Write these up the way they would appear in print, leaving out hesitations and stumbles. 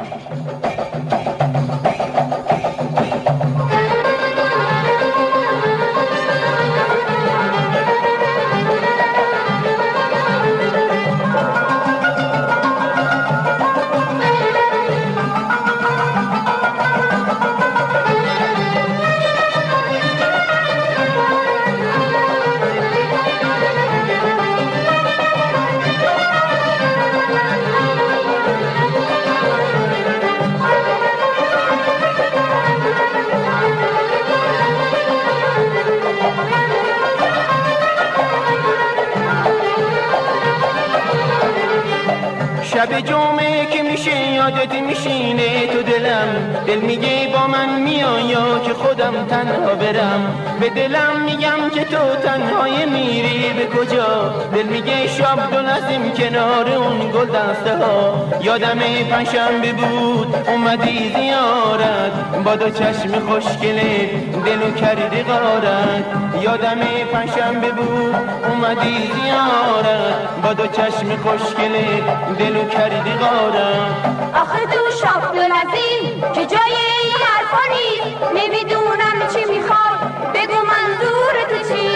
شب جمعه که میشه یادت میشینه تو دلم، دل میگه با من میایا که خودم تنها برم، به دلم میگم که تو تنهای میری به کجا، دل میگه شب دو نزیم کنار اون گل دسته ها، یادم پنجشنبه بود اومدی زیارت با دو چشم خوشگله دلو کردی غارت، یادم پنجشنبه بود اومدی زیارت با دو چشم خوشگله دلو کردی غارت. آخه تو شاب دل عظیم که جای این حرفا نیست، نمیدونم چی میخوای بگو منظور تو چی.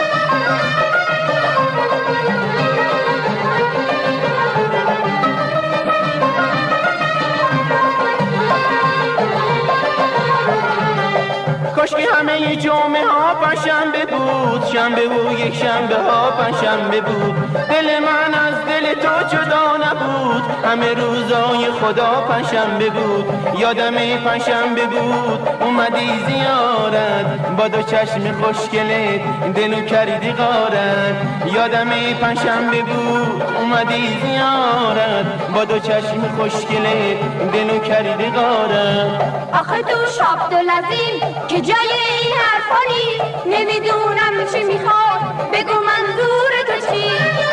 کاش که همه جمعه ها پنجشنبه بود، شنبه و یک شنبه ها پنجشنبه بود، دل من از دل تو جدا نبود، همه روزای خدا پنجشنبه بود، یادم پنجشنبه بود اومدی زیارت با دو چشم خوشگله دلو کردی غارت، یادم پنجشنبه بود اومدی زیارت با دو چشم خوشگله دلو کردی غارت. آخه تو شاب دل عظیم که جای این حرفا نیست، نمیدونم چی میخوای بگو منظور تو چی.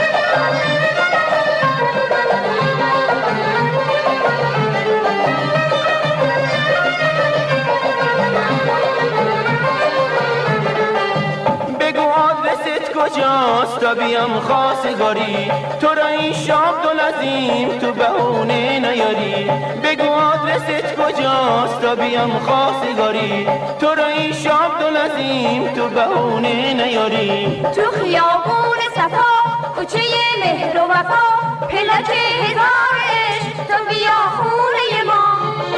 بگو آدرست کجاست تا بیام خواستگاری، تو را این شب دو لازم تو بهونه نیاری، بگو آدرست کجاست تا بیام خواستگاری، تو را این شب دو لازم تو بهونه نیاری. تو خیابون صفا کوچه مهر و وفا، پلاک هزار عشق تو بیا خونه ما.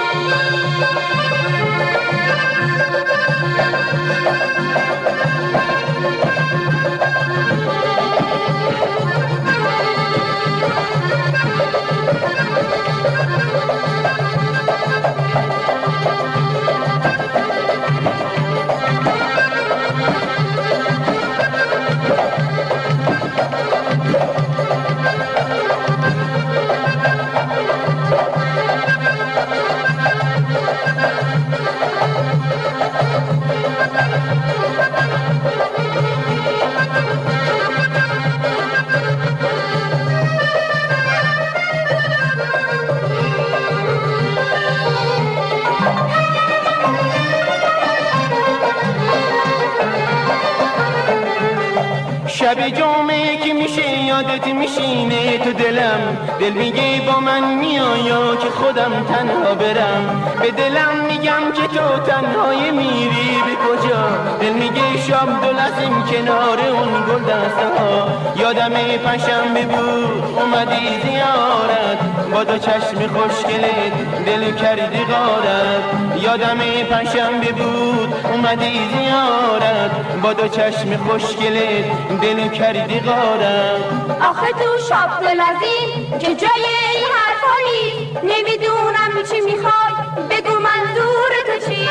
شب جمعه که میشه یادت میشینه تو دلم، دل میگه با من میایا که خودم تنها برم، به دلم میگم که تو تنهای میری به کجا، دل میگه شب دو لازم کنار اون گل دسته ها، یادم پنجشنبه بود اومدی زیارت با دو چشم خوشگله دل کردی غارت، یادم پنجشنبه بود اومدی زیارت با دو چشم خوشگله دلو کردی غارت. آخه تو شاب دل عظیم که جای این حرفا نیست، نمیدونم چی میخوای بگو منظور تو چی.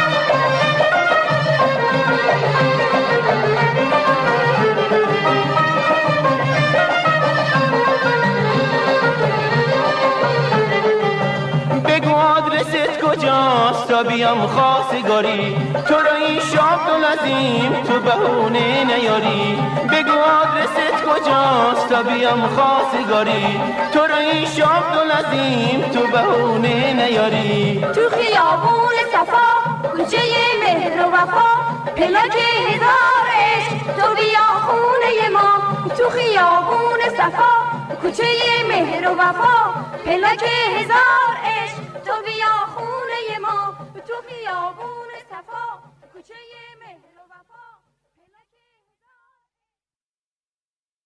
بگو آدرست کجاست تا بیام خواستگاری، تو را این شب دو لازم تو بهونه نیاری، بگو آدرست کجاست تا بیام خواستگاری، تو را این شب دو لازم تو بهونه نیاری. تو خیابون صفا کوچه مهر و وفا، پلاک هزار عشق تو بیا خونه ما. تو خیابون صفا کوچه مهر و وفا، پلاک هزار عشق کوچه مهر و وفا.